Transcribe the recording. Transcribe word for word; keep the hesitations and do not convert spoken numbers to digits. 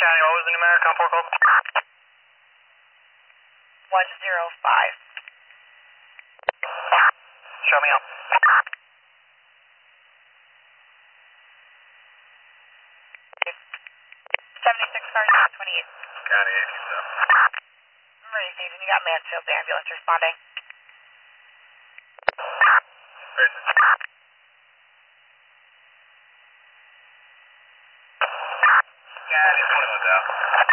County, what was the numeric on four code? one zero five. Show me out. seventy-six cars, twenty-eight. County eighty-seven. Emergency station, you got Mansfield ambulance responding. Racer. County twenty-one's out.